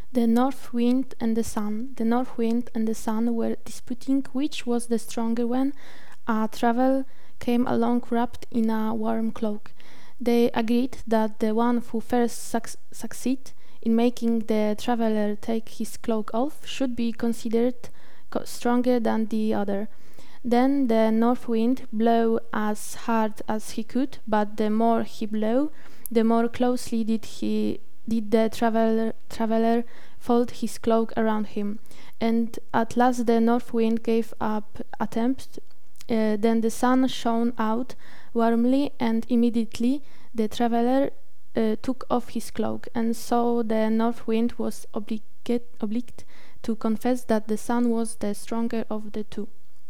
The north wind and the sun. The north wind and the sun were disputing which was the stronger when a traveler came along wrapped in a warm cloak. They agreed that the one who first succeeded in making the traveler take his cloak off should be considered stronger than the other. Then the north wind blew as hard as he could, but the more he blew, the more closely did the traveler fold his cloak around him, and at last the north wind gave up attempt. Then the sun shone out warmly, and immediately the traveler took off his cloak, and so the north wind was obliged to confess that the sun was the stronger of the two.